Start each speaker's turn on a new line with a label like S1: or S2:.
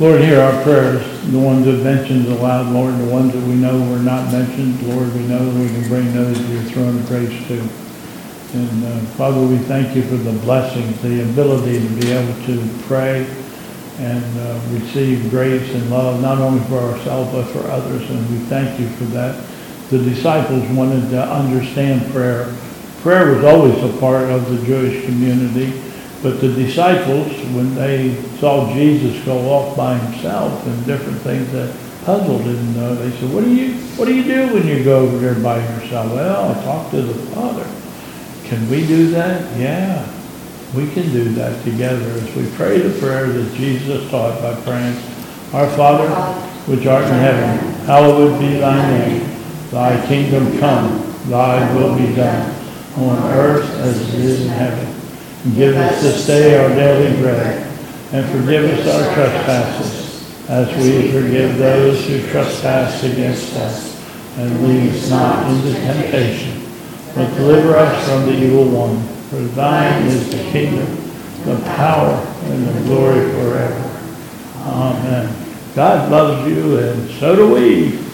S1: Lord, hear our prayers, the ones that mentioned aloud, Lord, the ones that we know were not mentioned. Lord, we know that we can bring those to your throne of grace too. And Father, we thank you for the blessings, the ability to be able to pray and receive grace and love, not only for ourselves but for others. And we thank you for that. The disciples wanted to understand prayer. Prayer was always a part of the Jewish community. But the disciples, when they saw Jesus go off by himself and different things that puzzled them, they said, what do you do when you go over there by yourself? Well, I talk to the Father. Can we do that? Yeah, we can do that together as we pray the prayer that Jesus taught by praying, Our Father, which art in heaven, hallowed be thy name. Thy kingdom come, thy will be done, on earth as it is in heaven. Give us this day our daily bread, and forgive us our trespasses, as we forgive those who trespass against us. And lead us not into temptation, but deliver us from the evil one. For thine is the kingdom, the power, and the glory forever. Amen. God loves you, and so do we.